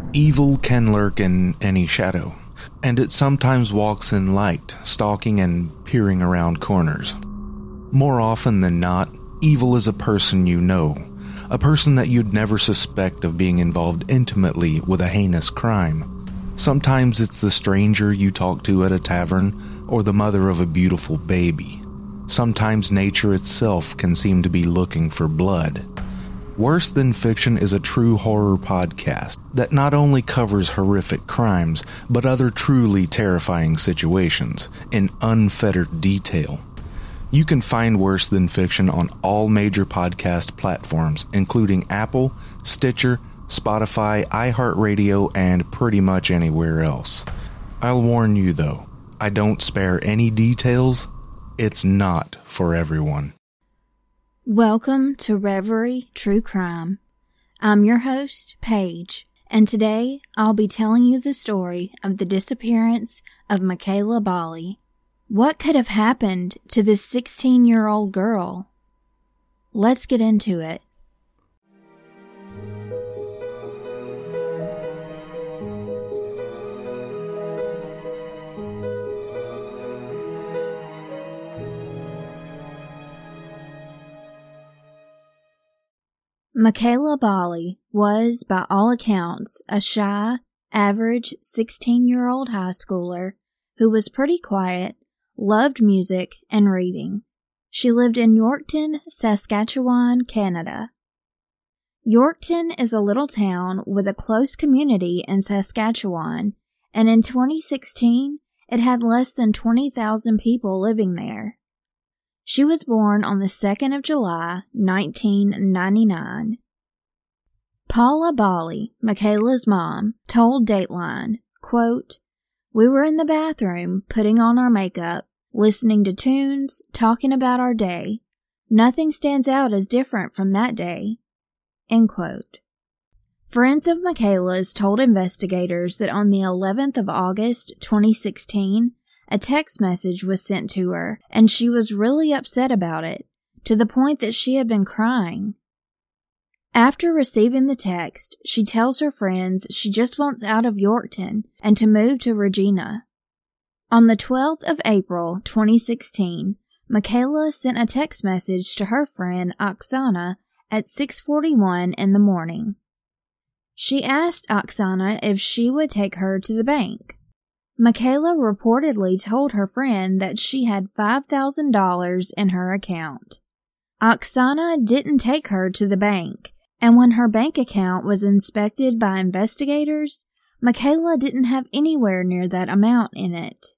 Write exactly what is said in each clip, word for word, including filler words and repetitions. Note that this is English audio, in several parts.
Evil can lurk in any shadow, and it sometimes walks in light, stalking and peering around corners. More often than not, evil is a person you know, a person that you'd never suspect of being involved intimately with a heinous crime. Sometimes it's the stranger you talk to at a tavern, or the mother of a beautiful baby. Sometimes nature itself can seem to be looking for blood. Worse Than Fiction is a true horror podcast that not only covers horrific crimes, but other truly terrifying situations in unfettered detail. You can find Worse Than Fiction on all major podcast platforms, including Apple, Stitcher, Spotify, iHeartRadio, and pretty much anywhere else. I'll warn you though, I don't spare any details. It's not for everyone. Welcome to Reverie True Crime. I'm your host, Paige, and today I'll be telling you the story of the disappearance of Michaela Bali. What could have happened to this sixteen-year-old girl? Let's get into it. Michaela Bali was, by all accounts, a shy, average sixteen-year-old high schooler who was pretty quiet, loved music and reading. She lived in Yorkton, Saskatchewan, Canada. Yorkton is a little town with a close community in Saskatchewan, and in twenty sixteen, it had less than twenty thousand people living there. She was born on the second of July, nineteen ninety-nine. Paula Bali, Michaela's mom, told Dateline, quote, "We were in the bathroom putting on our makeup, listening to tunes, talking about our day. Nothing stands out as different from that day." End quote. Friends of Michaela's told investigators that on the eleventh of August, twenty sixteen, a text message was sent to her, and she was really upset about it, to the point that she had been crying. After receiving the text, she tells her friends she just wants out of Yorkton and to move to Regina. On the twelfth of April, twenty sixteen, Michaela sent a text message to her friend Oksana at six forty-one in the morning. She asked Oksana if she would take her to the bank. Michaela reportedly told her friend that she had five thousand dollars in her account. Oksana didn't take her to the bank, and when her bank account was inspected by investigators, Michaela didn't have anywhere near that amount in it.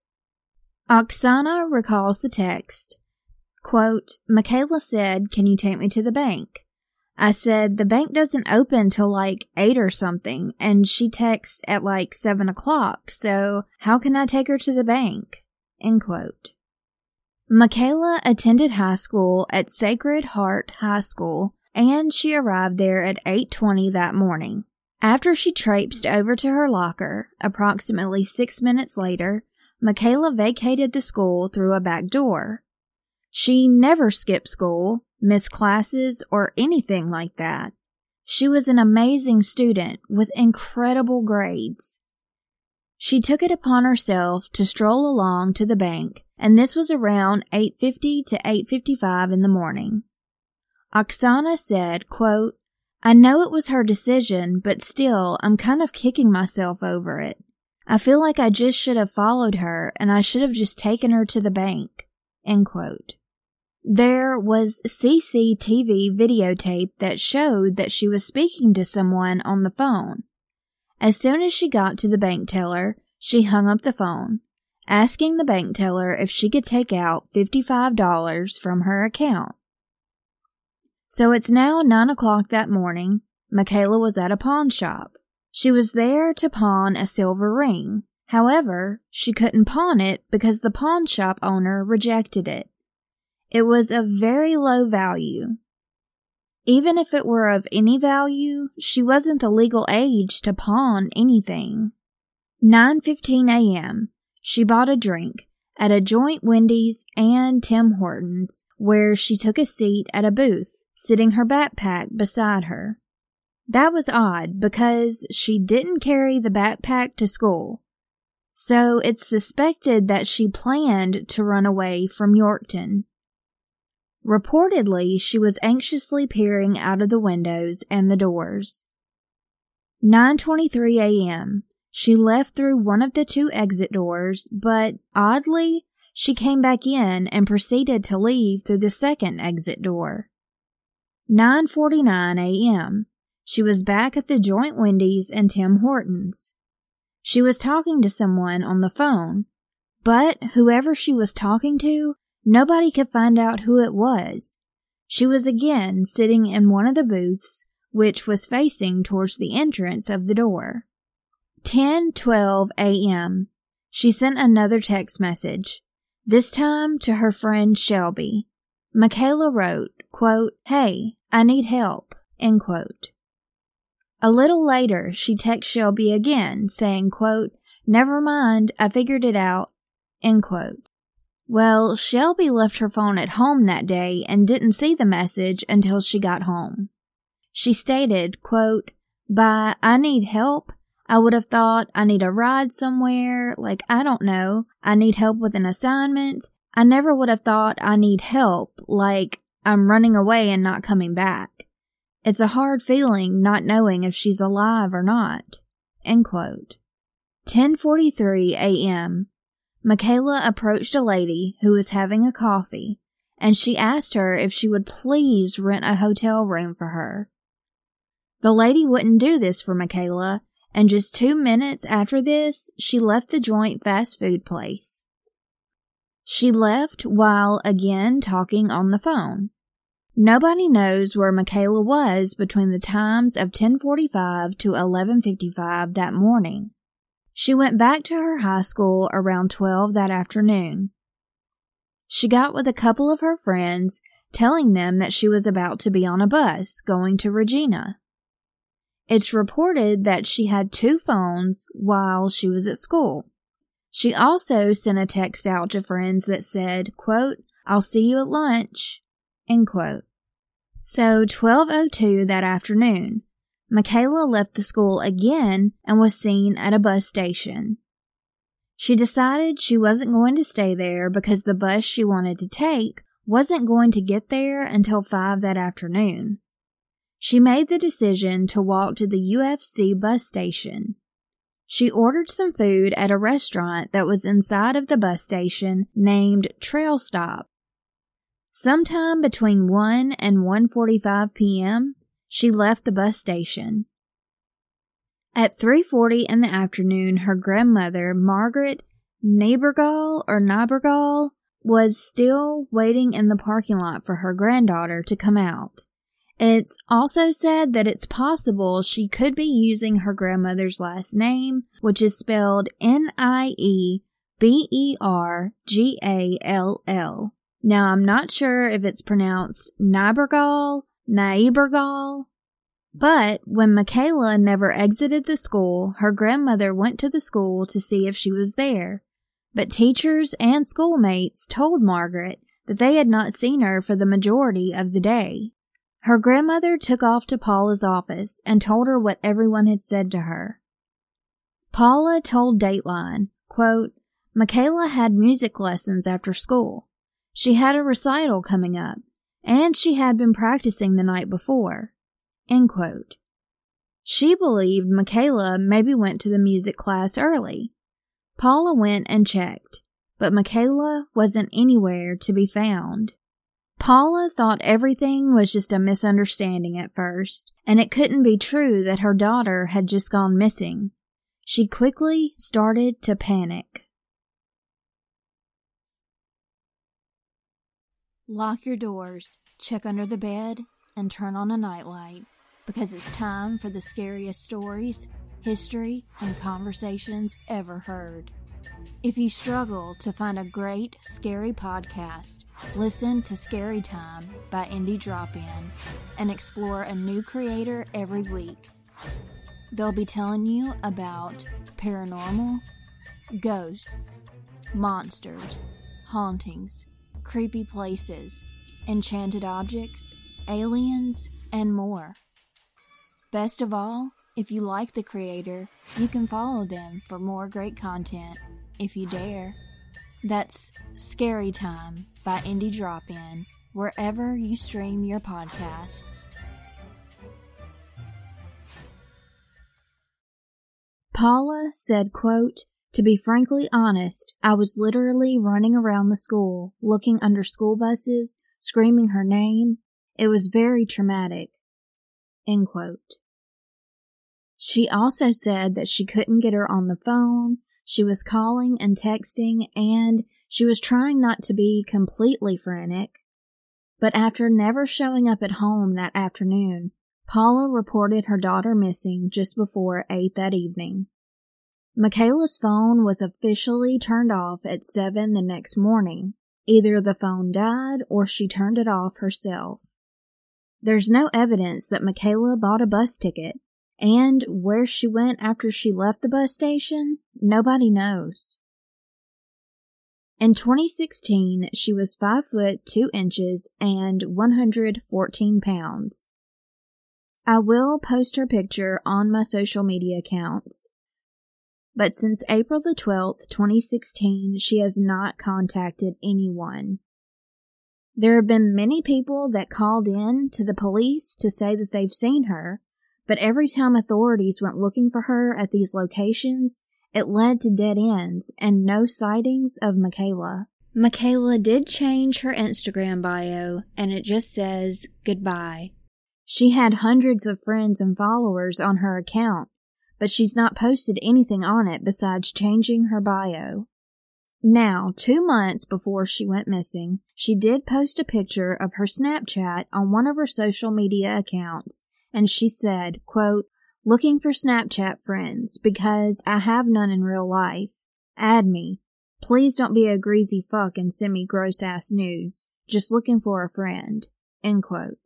Oksana recalls the text, quote, "Michaela said, 'Can you take me to the bank?' I said, 'The bank doesn't open till like eight or something,' and she texted at like seven o'clock, so how can I take her to the bank?" End quote. Michaela attended high school at Sacred Heart High School, and she arrived there at eight twenty that morning. After she traipsed over to her locker, approximately six minutes later, Michaela vacated the school through a back door. She never skipped school, missed classes, or anything like that. She was an amazing student with incredible grades. She took it upon herself to stroll along to the bank, and this was around eight fifty to eight fifty-five in the morning. Oksana said, quote, "I know it was her decision, but still, I'm kind of kicking myself over it. I feel like I just should have followed her, and I should have just taken her to the bank." End quote. There was C C T V videotape that showed that she was speaking to someone on the phone. As soon as she got to the bank teller, she hung up the phone, asking the bank teller if she could take out fifty-five dollars from her account. So it's now nine o'clock that morning. Michaela was at a pawn shop. She was there to pawn a silver ring. However, she couldn't pawn it because the pawn shop owner rejected it. It was of very low value. Even if it were of any value, she wasn't the legal age to pawn anything. nine fifteen a.m., she bought a drink at a joint Wendy's and Tim Hortons, where she took a seat at a booth, sitting her backpack beside her. That was odd because she didn't carry the backpack to school. So it's suspected that she planned to run away from Yorkton. Reportedly, she was anxiously peering out of the windows and the doors. nine twenty-three a.m. She left through one of the two exit doors, but oddly, she came back in and proceeded to leave through the second exit door. nine forty-nine a.m. She was back at the joint Wendy's and Tim Hortons. She was talking to someone on the phone, but whoever she was talking to, nobody could find out who it was. She was again sitting in one of the booths, which was facing towards the entrance of the door. ten twelve a.m. She sent another text message, this time to her friend Shelby. Michaela wrote, quote, "Hey, I need help," end quote. A little later, she texted Shelby again, saying, quote, "Never mind, I figured it out," end quote. Well, Shelby left her phone at home that day and didn't see the message until she got home. She stated, quote, "By I need help, I would have thought I need a ride somewhere, like, I don't know, I need help with an assignment. I never would have thought I need help, like I'm running away and not coming back. It's a hard feeling not knowing if she's alive or not," end quote. ten forty-three a.m. Michaela approached a lady who was having a coffee, and she asked her if she would please rent a hotel room for her. The lady wouldn't do this for Michaela, and just two minutes after this, she left the joint fast food place. She left while again talking on the phone. Nobody knows where Michaela was between the times of ten forty-five to eleven fifty-five that morning. She went back to her high school around twelve that afternoon. She got with a couple of her friends, telling them that she was about to be on a bus going to Regina. It's reported that she had two phones while she was at school. She also sent a text out to friends that said, quote, "I'll see you at lunch," end quote. So twelve oh two that afternoon, Michaela left the school again and was seen at a bus station. She decided she wasn't going to stay there because the bus she wanted to take wasn't going to get there until five that afternoon. She made the decision to walk to the U F C bus station. She ordered some food at a restaurant that was inside of the bus station named Trail Stop. Sometime between one and one forty-five p.m., she left the bus station. At three forty in the afternoon, her grandmother, Margaret Neighborgall or Neighborgall, was still waiting in the parking lot for her granddaughter to come out. It's also said that it's possible she could be using her grandmother's last name, which is spelled N I E B E R G A L L. Now, I'm not sure if it's pronounced Neighborgall, Neighborgall, but when Michaela never exited the school, her grandmother went to the school to see if she was there. But teachers and schoolmates told Margaret that they had not seen her for the majority of the day. Her grandmother took off to Paula's office and told her what everyone had said to her. Paula told Dateline, quote, "Michaela had music lessons after school. She had a recital coming up, and she had been practicing the night before," end quote. She believed Michaela maybe went to the music class early. Paula went and checked, but Michaela wasn't anywhere to be found. Paula thought everything was just a misunderstanding at first, and it couldn't be true that her daughter had just gone missing. She quickly started to panic. Lock your doors, check under the bed, and turn on a nightlight, because it's time for the scariest stories, history, and conversations ever heard. If you struggle to find a great, scary podcast, listen to Scary Time by Indie Drop-In and explore a new creator every week. They'll be telling you about paranormal, ghosts, monsters, hauntings, creepy places, enchanted objects, aliens, and more. Best of all, if you like the creator, you can follow them for more great content, if you dare. That's Scary Time by Indie Drop-In, wherever you stream your podcasts. Paula said, quote, "To be frankly honest, I was literally running around the school, looking under school buses, screaming her name. It was very traumatic." End quote. She also said that she couldn't get her on the phone, she was calling and texting, and she was trying not to be completely frantic. But after never showing up at home that afternoon, Paula reported her daughter missing just before eight that evening. Michaela's phone was officially turned off at seven the next morning. Either the phone died or she turned it off herself. There's no evidence that Michaela bought a bus ticket, and where she went after she left the bus station, nobody knows. In twenty sixteen, she was five foot two inches and one hundred fourteen pounds. I will post her picture on my social media accounts. But since April the twelfth, twenty sixteen, she has not contacted anyone. There have been many people that called in to the police to say that they've seen her, but every time authorities went looking for her at these locations, it led to dead ends and no sightings of Michaela. Michaela did change her Instagram bio, and it just says, "Goodbye." She had hundreds of friends and followers on her account, but she's not posted anything on it besides changing her bio. Now, two months before she went missing, she did post a picture of her Snapchat on one of her social media accounts, and she said, quote, "Looking for Snapchat friends because I have none in real life. Add me. Please don't be a greasy fuck and send me gross-ass nudes. Just looking for a friend." End quote.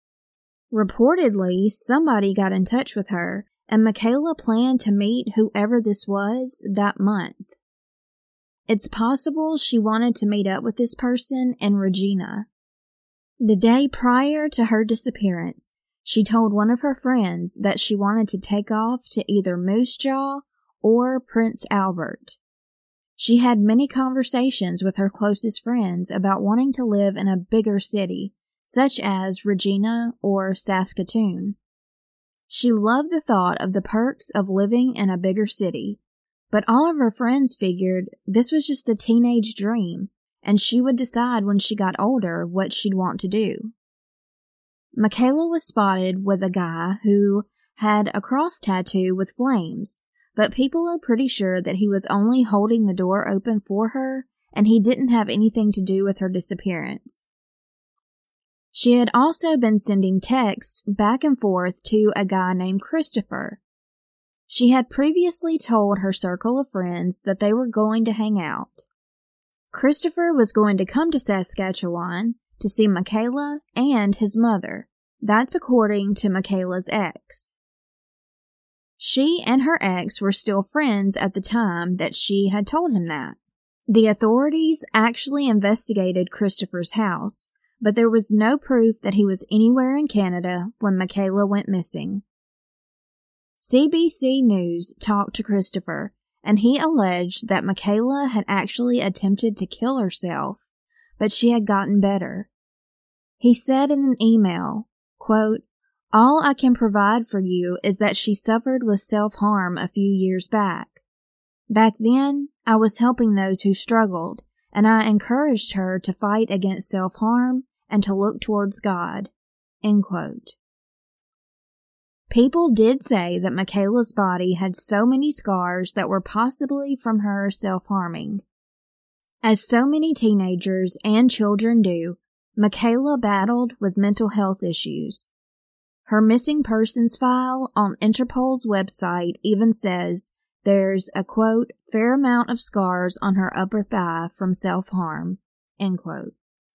Reportedly, somebody got in touch with her, and Michaela planned to meet whoever this was that month. It's possible she wanted to meet up with this person in Regina. The day prior to her disappearance, she told one of her friends that she wanted to take off to either Moose Jaw or Prince Albert. She had many conversations with her closest friends about wanting to live in a bigger city, such as Regina or Saskatoon. She loved the thought of the perks of living in a bigger city, but all of her friends figured this was just a teenage dream, and she would decide when she got older what she'd want to do. Michaela was spotted with a guy who had a cross tattoo with flames, but people are pretty sure that he was only holding the door open for her, and he didn't have anything to do with her disappearance. She had also been sending texts back and forth to a guy named Christopher. She had previously told her circle of friends that they were going to hang out. Christopher was going to come to Saskatchewan to see Michaela and his mother. That's according to Michaela's ex. She and her ex were still friends at the time that she had told him that. The authorities actually investigated Christopher's house, but there was no proof that he was anywhere in Canada when Michaela went missing. C B C News talked to Christopher, and he alleged that Michaela had actually attempted to kill herself, but she had gotten better. He said in an email, quote, "All I can provide for you is that she suffered with self-harm a few years back. Back then, I was helping those who struggled, and I encouraged her to fight against self-harm and to look towards God." End quote. People did say that Michaela's body had so many scars that were possibly from her self-harming. As so many teenagers and children do, Michaela battled with mental health issues. Her missing persons file on Interpol's website even says there's a, quote, "fair amount of scars on her upper thigh from self-harm," end quote.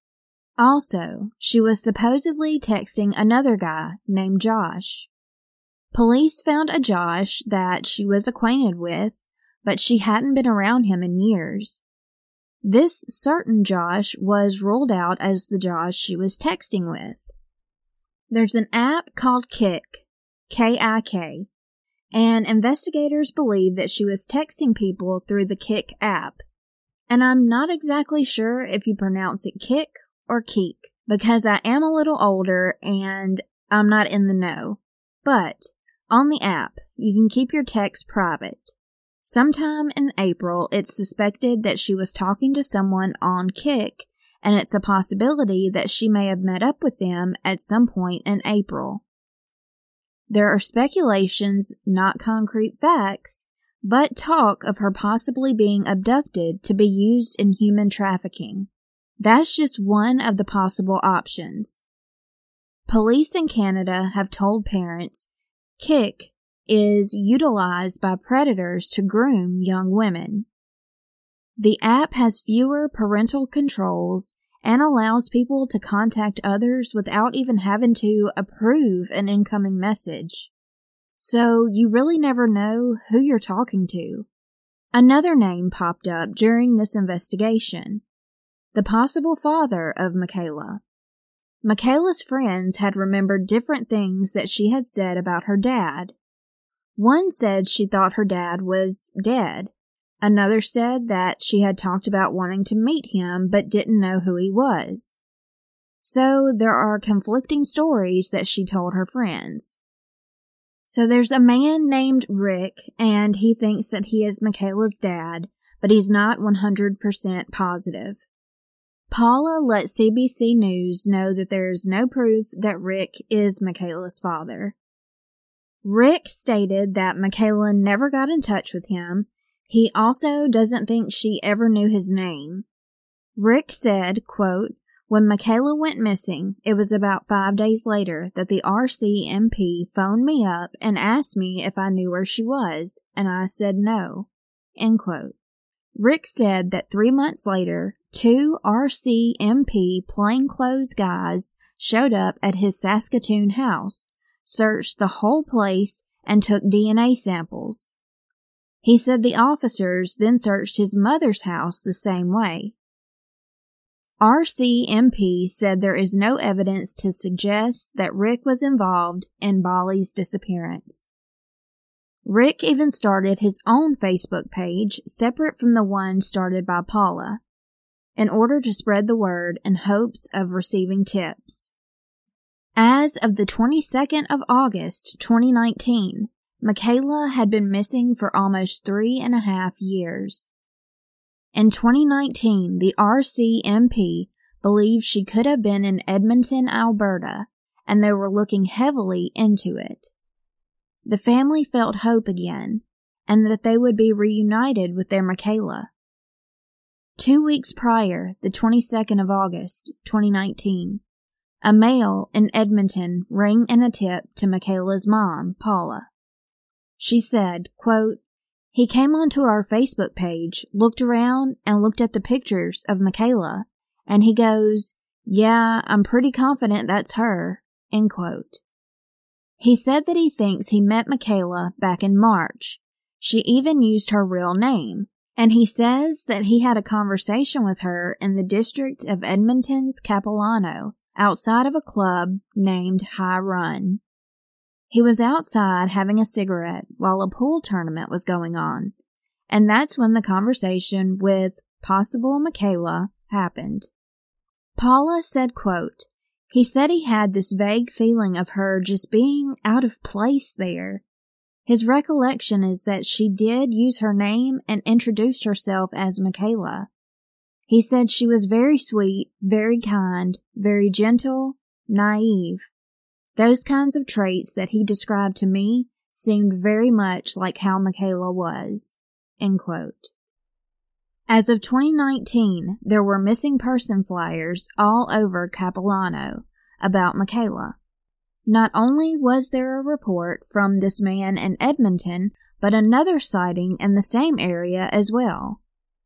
Also, she was supposedly texting another guy named Josh. Police found a Josh that she was acquainted with, but she hadn't been around him in years. This certain Josh was ruled out as the Josh she was texting with. There's an app called Kik, K I K, and investigators believe that she was texting people through the Kik app. And I'm not exactly sure if you pronounce it Kik or Keek, because I am a little older and I'm not in the know. But on the app, you can keep your texts private. Sometime in April, it's suspected that she was talking to someone on Kik, and it's a possibility that she may have met up with them at some point in April. There are speculations, not concrete facts, but talk of her possibly being abducted to be used in human trafficking. That's just one of the possible options. Police in Canada have told parents Kik is utilized by predators to groom young women. The app has fewer parental controls and allows people to contact others without even having to approve an incoming message. So you really never know who you're talking to. Another name popped up during this investigation: the possible father of Michaela. Michaela's friends had remembered different things that she had said about her dad. One said she thought her dad was dead. Another said that she had talked about wanting to meet him but didn't know who he was. So there are conflicting stories that she told her friends. So there's a man named Rick, and he thinks that he is Michaela's dad, but he's not one hundred percent positive. Paula let C B C News know that there is no proof that Rick is Michaela's father. Rick stated that Michaela never got in touch with him. He also doesn't think she ever knew his name. Rick said, quote, "When Michaela went missing, it was about five days later that the R C M P phoned me up and asked me if I knew where she was, and I said no." End quote. Rick said that three months later, two R C M P plainclothes guys showed up at his Saskatoon house, searched the whole place, and took D N A samples. He said the officers then searched his mother's house the same way. R C M P said there is no evidence to suggest that Rick was involved in Bali's disappearance. Rick even started his own Facebook page separate from the one started by Paula, in order to spread the word in hopes of receiving tips. As of the twenty-second of August, twenty nineteen, Michaela had been missing for almost three and a half years. In twenty nineteen, the R C M P believed she could have been in Edmonton, Alberta, and they were looking heavily into it. The family felt hope again, and that they would be reunited with their Michaela. Two weeks prior, the twenty-second of August, twenty nineteen, a male in Edmonton rang in a tip to Michaela's mom, Paula. She said, quote, "He came onto our Facebook page, looked around, and looked at the pictures of Michaela, and he goes, 'Yeah, I'm pretty confident that's her,'" end quote. He said that he thinks he met Michaela back in March. She even used her real name, and he says that he had a conversation with her in the district of Edmonton's Capilano, outside of a club named High Run. He was outside having a cigarette while a pool tournament was going on, and that's when the conversation with possible Michaela happened. Paula said, quote, "He said he had this vague feeling of her just being out of place there. His recollection is that she did use her name and introduced herself as Michaela. He said she was very sweet, very kind, very gentle, naive. Those kinds of traits that he described to me seemed very much like how Michaela was." End quote. As of twenty nineteen, there were missing person flyers all over Capilano about Michaela. Not only was there a report from this man in Edmonton, but another sighting in the same area as well.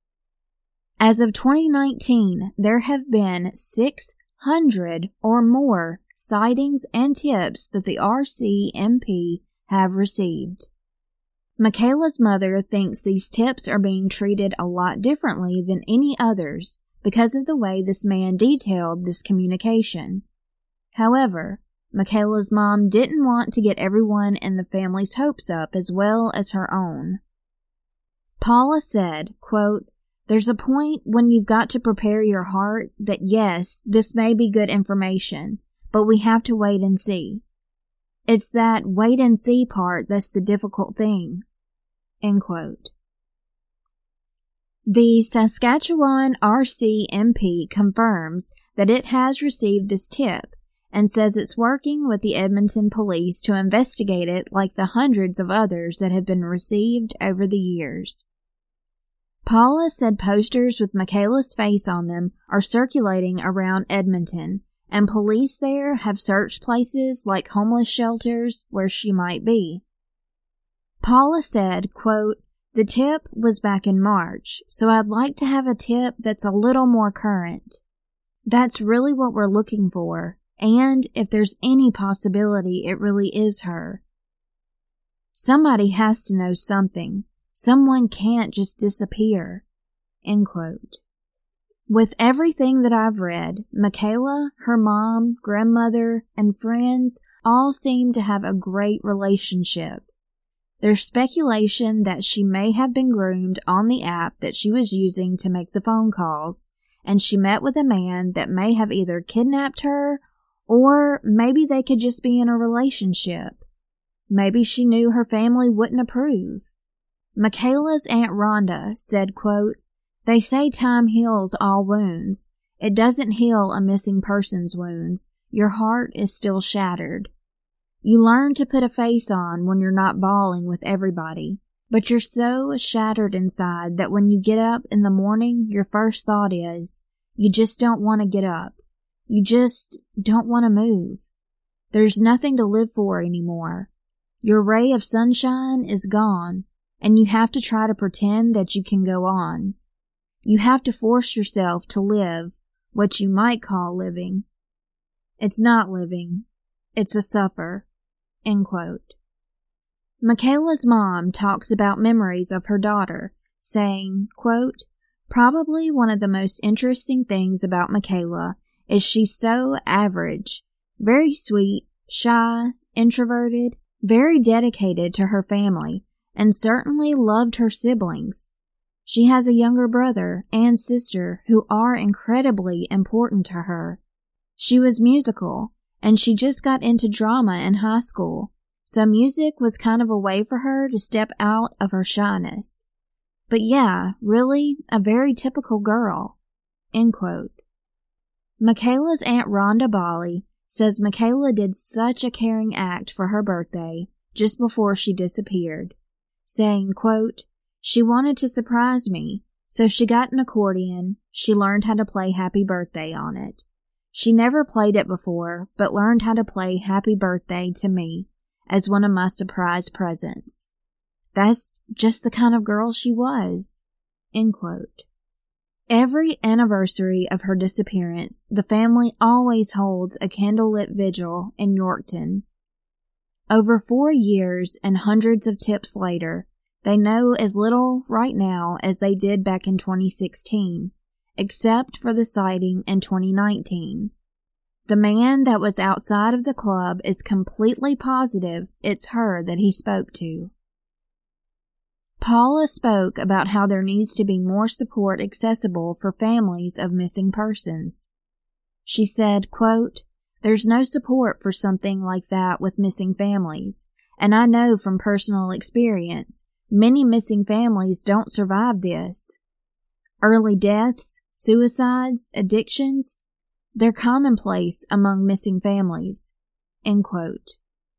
As of twenty nineteen, there have been six hundred or more sightings and tips that the R C M P have received. Michaela's mother thinks these tips are being treated a lot differently than any others because of the way this man detailed this communication. However, Michaela's mom didn't want to get everyone in the family's hopes up as well as her own. Paula said, quote, "There's a point when you've got to prepare your heart that yes, this may be good information, but we have to wait and see. It's that wait and see part that's the difficult thing." End quote. The Saskatchewan R C M P confirms that it has received this tip and says it's working with the Edmonton police to investigate it like the hundreds of others that have been received over the years. Paula said posters with Michaela's face on them are circulating around Edmonton, and police there have searched places like homeless shelters where she might be. Paula said, quote, "The tip was back in March, so I'd like to have a tip that's a little more current. That's really what we're looking for, and if there's any possibility it really is her. Somebody has to know something. Someone can't just disappear." End quote. With everything that I've read, Michaela, her mom, grandmother, and friends all seem to have a great relationship. There's speculation that she may have been groomed on the app that she was using to make the phone calls, and she met with a man that may have either kidnapped her, or maybe they could just be in a relationship. Maybe she knew her family wouldn't approve. Michaela's Aunt Rhonda said, quote, "They say time heals all wounds. It doesn't heal a missing person's wounds. Your heart is still shattered. You learn to put a face on when you're not bawling with everybody, but you're so shattered inside that when you get up in the morning, your first thought is, you just don't want to get up. You just don't want to move. There's nothing to live for anymore. Your ray of sunshine is gone, and you have to try to pretend that you can go on. You have to force yourself to live what you might call living. It's not living. It's a suffer." End quote. Michaela's mom talks about memories of her daughter, saying, quote, "Probably one of the most interesting things about Michaela is she's so average, very sweet, shy, introverted, very dedicated to her family, and certainly loved her siblings. She has a younger brother and sister who are incredibly important to her. She was musical, and she just got into drama in high school, so music was kind of a way for her to step out of her shyness. But yeah, really, a very typical girl." End quote. Michaela's Aunt Rhonda Bali says Michaela did such a caring act for her birthday just before she disappeared, saying, quote, "She wanted to surprise me, so she got an accordion. She learned how to play Happy Birthday on it. She never played it before, but learned how to play Happy Birthday to me as one of my surprise presents. That's just the kind of girl she was." End quote. Every anniversary of her disappearance, the family always holds a candlelit vigil in Yorkton. Over four years and hundreds of tips later, they know as little right now as they did back in twenty sixteen, except for the sighting in twenty nineteen. The man that was outside of the club is completely positive it's her that he spoke to. Paula spoke about how there needs to be more support accessible for families of missing persons. She said, quote, "There's no support for something like that with missing families, and I know from personal experience, many missing families don't survive this. Early deaths, suicides, addictions, they're commonplace among missing families." End quote.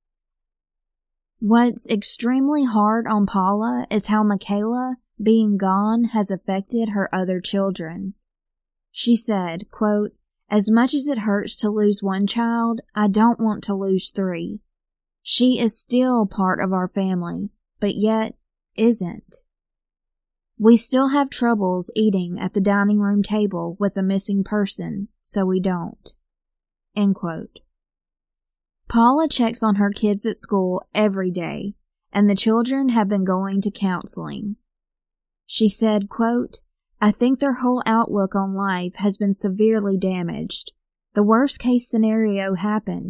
What's extremely hard on Paula is how Michaela being gone has affected her other children. She said, quote, "As much as it hurts to lose one child, I don't want to lose three. She is still part of our family, but yet isn't. We still have troubles eating at the dining room table with a missing person, so we don't." End quote. Paula checks on her kids at school every day, and the children have been going to counseling. She said, quote, "I think their whole outlook on life has been severely damaged. The worst case scenario happened,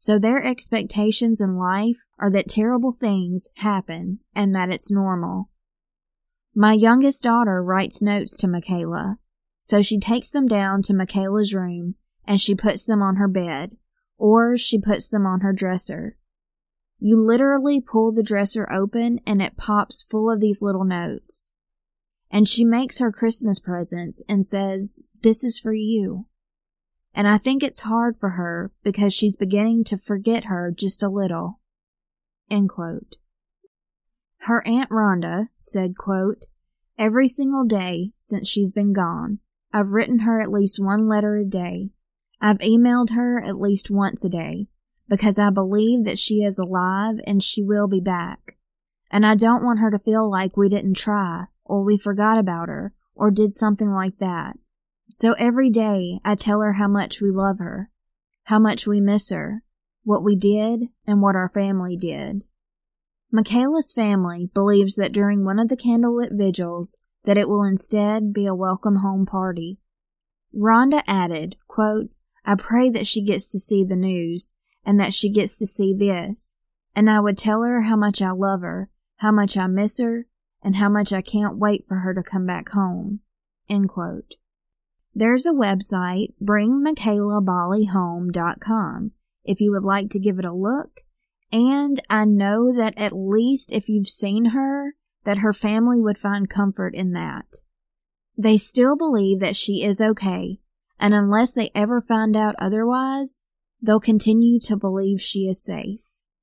So their expectations in life are that terrible things happen and that it's normal. My youngest daughter writes notes to Michaela, so she takes them down to Michaela's room and she puts them on her bed, or she puts them on her dresser. You literally pull the dresser open and it pops full of these little notes. And she makes her Christmas presents and says, "This is for you." And I think it's hard for her because she's beginning to forget her just a little. End quote. Her Aunt Rhonda said, quote, "Every single day since she's been gone, I've written her at least one letter a day. I've emailed her at least once a day because I believe that she is alive and she will be back. And I don't want her to feel like we didn't try or we forgot about her or did something like that. So every day I tell her how much we love her, how much we miss her, what we did, and what our family did." Michaela's family believes that during one of the candlelit vigils that it will instead be a welcome home party. Rhonda added, quote, "I pray that she gets to see the news and that she gets to see this, and I would tell her how much I love her, how much I miss her, and how much I can't wait for her to come back home." End quote. There's a website, bring michaela bali home dot com, if you would like to give it a look. And I know that at least if you've seen her, that her family would find comfort in that. They still believe that she is okay, and unless they ever find out otherwise, they'll continue to believe she is safe.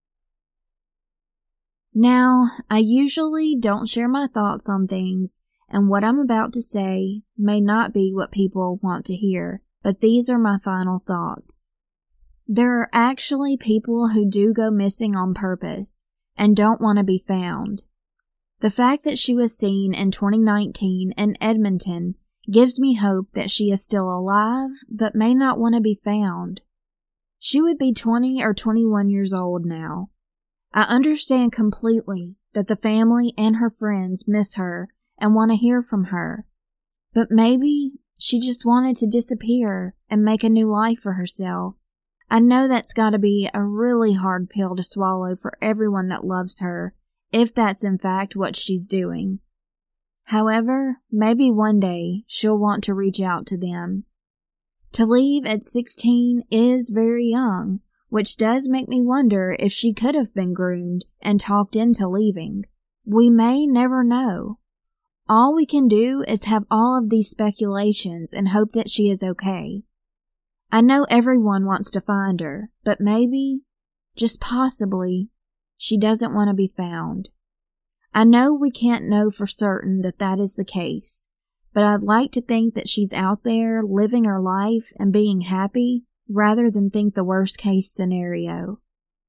Now, I usually don't share my thoughts on things, and what I'm about to say may not be what people want to hear, but these are my final thoughts. There are actually people who do go missing on purpose and don't want to be found. The fact that she was seen in twenty nineteen in Edmonton gives me hope that she is still alive but may not want to be found. She would be twenty or twenty-one years old now. I understand completely that the family and her friends miss her and want to hear from her, but maybe she just wanted to disappear and make a new life for herself. I know that's got to be a really hard pill to swallow for everyone that loves her, if that's in fact what she's doing. However, maybe one day she'll want to reach out to them. To leave at sixteen is very young, which does make me wonder if she could have been groomed and talked into leaving. We may never know. All we can do is have all of these speculations and hope that she is okay. I know everyone wants to find her, but maybe, just possibly, she doesn't want to be found. I know we can't know for certain that that is the case, but I'd like to think that she's out there living her life and being happy rather than think the worst case scenario.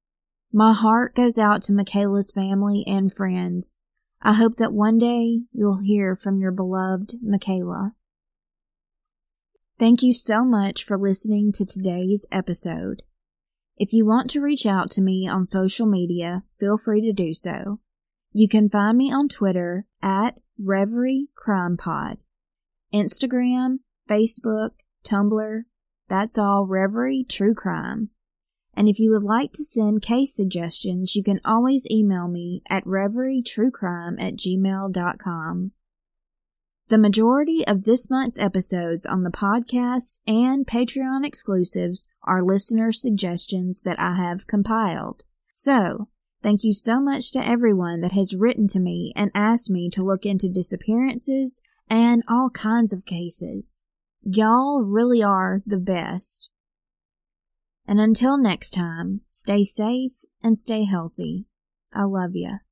My heart goes out to Michaela's family and friends. I hope that one day you'll hear from your beloved Michaela. Thank you so much for listening to today's episode. If you want to reach out to me on social media, feel free to do so. You can find me on Twitter at Reverie Crime Pod, Instagram, Facebook, Tumblr, that's all Reverie True Crime. And if you would like to send case suggestions, you can always email me at reverietruecrime at gmail dot com. The majority of this month's episodes on the podcast and Patreon exclusives are listener suggestions that I have compiled. So, thank you so much to everyone that has written to me and asked me to look into disappearances and all kinds of cases. Y'all really are the best. And until next time, stay safe and stay healthy. I love ya.